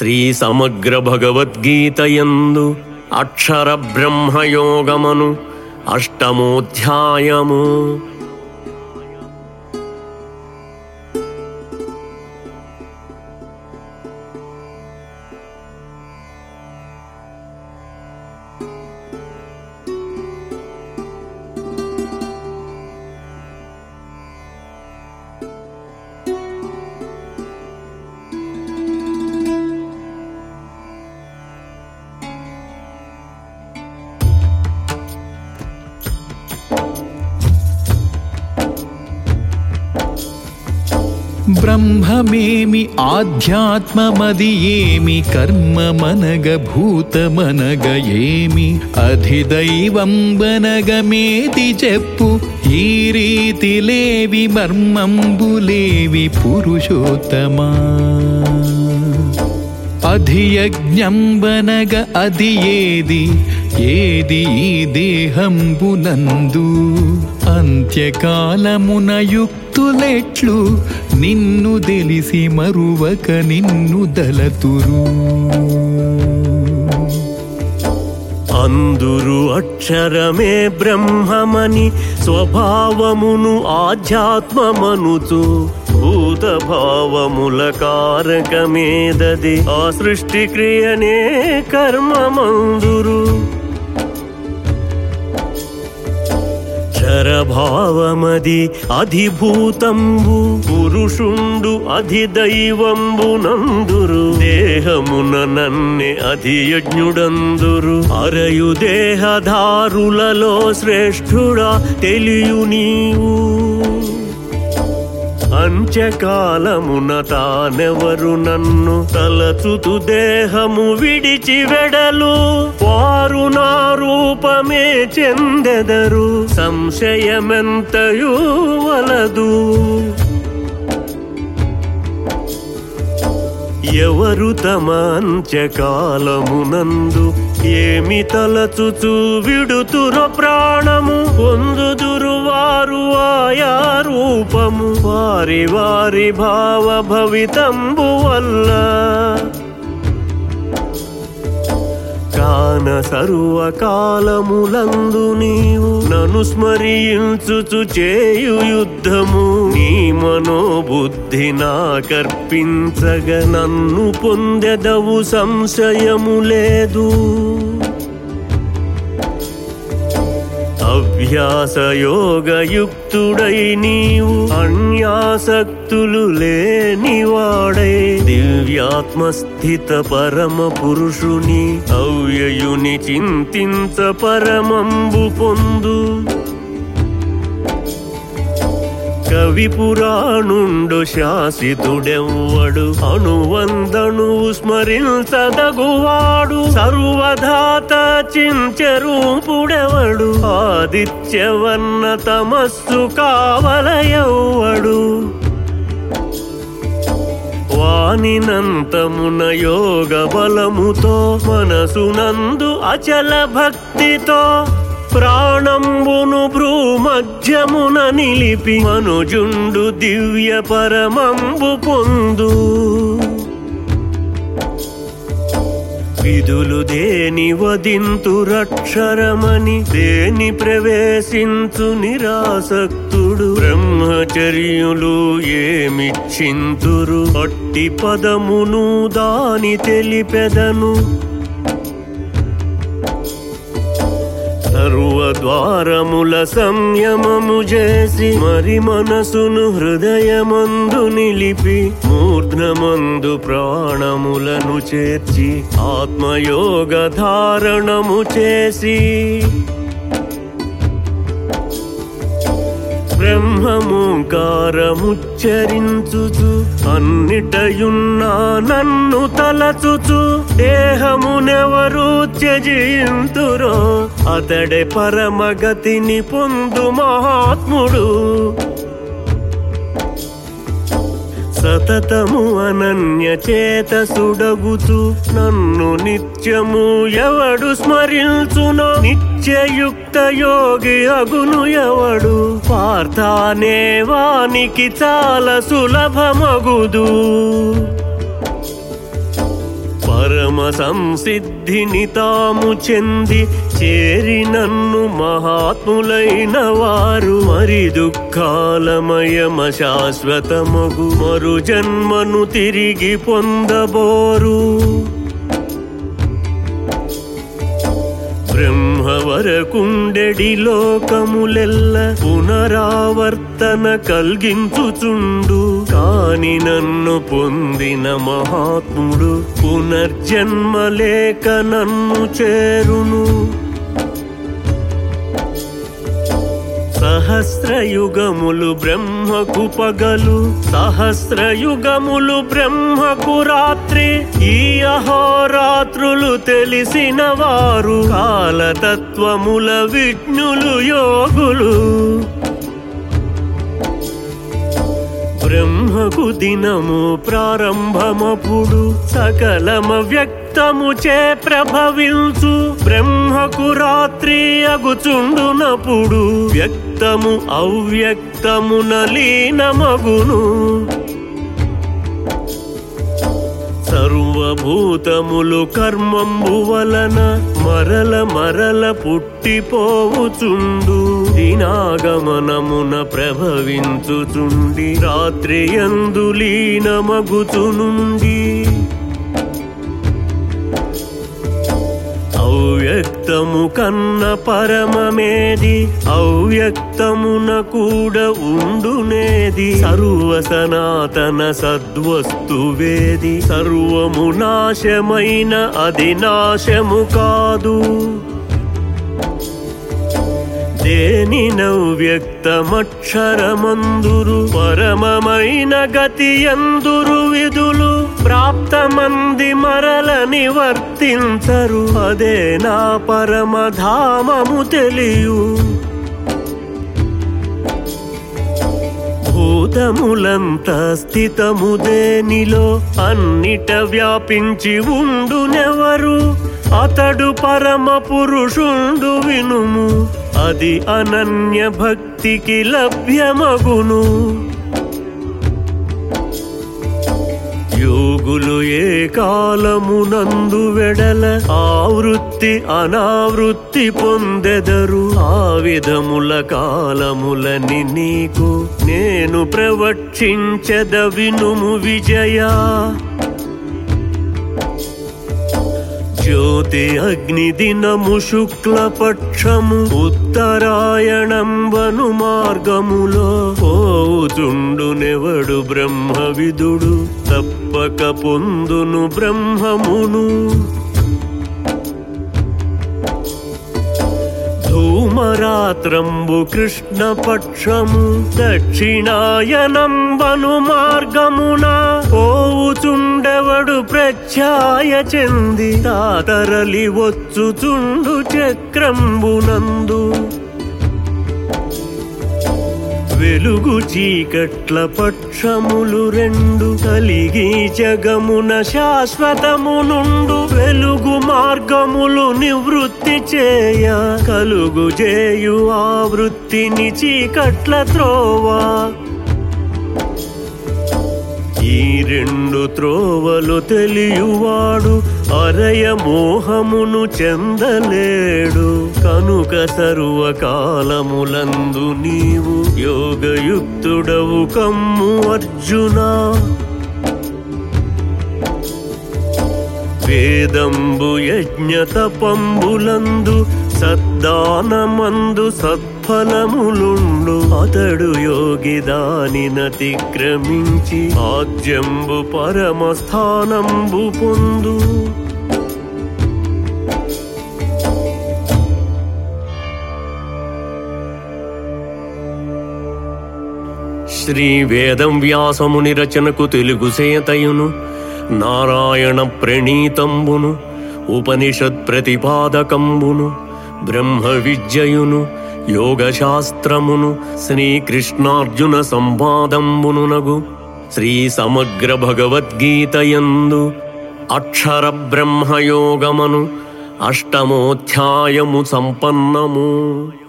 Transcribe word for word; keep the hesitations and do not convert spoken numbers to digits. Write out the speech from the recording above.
శ్రీ సమగ్ర భగవద్గీతయందు అక్షర బ్రహ్మయోగమను అష్టమోధ్యాయము. బ్రహ్మమేమి ఆధ్యాత్మమది ఏమి, కర్మమనగ భూతమనగ ఏమి, అధిదైవంబనగమేది చెప్పు, ఈ రీతిలేవి మర్మంబులేవి పురుషోత్తమా. అధియజ్ఞంబనగ అది ఏది, ఏది ఈ దేహంబునందు, అంత్యకాలమున యుక్తులెట్లు నిన్ను తెలిసి మరువక నిన్ను దలతురు. అందురు అక్షరమే బ్రహ్మమని స్వభావమును ఆధ్యాత్మమనుచు, భూత భావముల కారకమేదది ఆ సృష్టి క్రియనే కర్మమందురు. క్షరభావమది అధిభూతంబు, పురుషుండు అధిదైవంబునందురు, దేహమున నన్నె అధియజ్ఞుడందురు. అరయు దేహధారులలో శ్రేష్ఠుడా తెలియు నీవు, అంత్యకాలమున తానెవరు నన్ను తలచుతు దేహము విడిచి వెడలు, వారు నా రూపమే చెందెదరు సంశయమెంతయు వలదు. ఎవరు తమ అంత్యకాలమునందు ఏమి తలచుచు విడుతురో ప్రాణము, పొందుదురు వారు ఆయా రూపము వారి వారి భావ భవితంబు వల్ల. కాన సర్వకాలములందు నీవు నను స్మరించుచు చేయు యుద్ధము, నీ మనోబుద్ధి నాకర్పించగ నన్ను పొందెదవు సంశయము లేదు. అభ్యాసయోగయుక్తుడై నీవు అన్యాసక్తులు లేనివాడై, దివ్యాత్మస్థిత పరమ పురుషుని అవ్యయుని చింతించ పరమంబు పొందు. కవి పురాణుండు శాసితుడెవ్వడు, అణువందణువు స్మరించదగువాడు, సర్వధాత చించరూపుడెవడు, ఆదిత్యవర్ణ తమస్సు కావలయవ్వడు. వానినంతమున యోగ బలముతో మనసునందు అచల భక్తితో, ప్రాణంబును భ్రూమధ్యమున నిలిపి మనుజుండు దివ్య పరమంబు పొందు. విధులు దేని వదింతురక్షరమని దేని ప్రవేశించు నిరాసక్తుడు, బ్రహ్మచర్యులు ఏమిచ్చింతురు అట్టి పదమును దాని తెలిపెదను. సర్వద్వారముల సంయమము చేసి మరి మనసును హృదయమందు నిలిపి, మూర్ధ్నమందు ప్రాణములను చేర్చి ఆత్మయోగ ధారణము చేసి, బ్రహ్మముంకారముచ్చరించుచు అన్నిటయున్నా నన్ను తలచుచు, దేహమునెవరు త్యజింతురో అతడే పరమగతిని పొందు మహాత్ముడు. సతతము అనన్య చేతసుడగుతూ నన్ను నిత్యము ఎవడు స్మరించునో, నిత్యయుక్త యోగి అగును ఎవడు, పార్థానే వానికి చాలా సులభమగుదు. పరమ సంసిద్ధిని తాము చెంది చేరి నన్ను మహాత్ములైన వారు మరి దుఃఖాలమయమ శాశ్వతమగు మరు జన్మను తిరిగి పొందబోరు. బ్రహ్మవరకుండెడి లోకములెల్ల పునరావర్తన కల్గించుచుండు. కాని నన్ను పొందిన మహాత్ముడు పునర్జన్మ లేక నన్ను చేరును. సహస్రయుగములు బ్రహ్మకు పగలు, సహస్రయుగములు బ్రహ్మకు రాత్రి. ఈ అహోరాత్రులు తెలిసిన వారు కాలతత్వముల విజ్ఞులు యోగులు. బ్రహ్మకు దినము ప్రారంభమప్పుడు సకలమ వ్యక్తము చే ప్రభవించు. బ్రహ్మకు రాత్రి అగుచుండునప్పుడు వ్యక్తము అవ్యక్తమున లీనమగును. సర్వభూతములు కర్మంబు వలన మరల మరల పుట్టిపోవుచుండు. దినాగమనమున ప్రభవించుచుండి రాత్రి యందు లీనమగుచునుండి. అవ్యక్తము కన్న పరమమేది, అవ్యక్తమున కూడా ఉండునేది. సర్వ సనాతన సద్వస్తువేది, సర్వము నాశమైన అది నాశము కాదు. దేని నవ్యక్తమక్షరమందురు పరమమైన గతి యందురు విధులు. ప్రాప్తమంది మరల నివర్తించరు, అదే నా పరమధామము తెలియు. భూతములంత స్థితము దేనిలో అన్నిట వ్యాపించి ఉండునెవరు. అతడు పరమ పురుషుండు వినుము, అది అనన్య భక్తికి లభ్యమగును. యోగులు ఏ కాలమునందు వెడల ఆవృత్తి అనావృత్తి పొందెదరు. ఆ విధముల కాలములని నీకు నేను ప్రవక్షించెద వినుము విజయా. జ్యోతి అగ్ని దినము శుక్లపక్షము ఉత్తరాయణంబను మార్గములో పోవుచుండునెవడు బ్రహ్మవిదుడు తప్పక పొందును బ్రహ్మమును. ధూమరాత్రంబు కృష్ణపక్షము దక్షిణాయనంబను మార్గమున పోవుచుండెవడు ప్రత్యాయ చెంది తాతరలి వచ్చుచుండు చక్రంబునందు. వెలుగు చీకట్ల పక్షములు రెండు కలిగి జగమున శాశ్వతమునుండు. వెలుగు మార్గములు నివృత్తి చేయ కలుగు చేయు ఆవృత్తిని చీకట్ల త్రోవా. ఈ రెండు త్రోవలు తెలియువాడు అరయ మోహమును చెందలేడు. కనుక సర్వకాలములందు నీవు యోగయుక్తుడవు కమ్ము అర్జునా. వేదంబు యజ్ఞ తపంబులందు సద్దానమందు సత్ఫలములుండు. అతడు యోగి దానినతిక్రమించి ఆజ్యంబు పరమస్థానంబు పొందు. శ్రీ వేదం వ్యాసముని రచనకు తెలుగు సేతయును నారాయణ ప్రణీతంబును ఉపనిషత్ ప్రతిపాదకంబును బ్రహ్మ విద్యయును యోగశాస్త్రమును శ్రీకృష్ణార్జున సంవాదంబునునగు శ్రీ సమగ్ర భగవద్గీతయందు అక్షర బ్రహ్మయోగమను అష్టమోధ్యాయము సంపన్నము.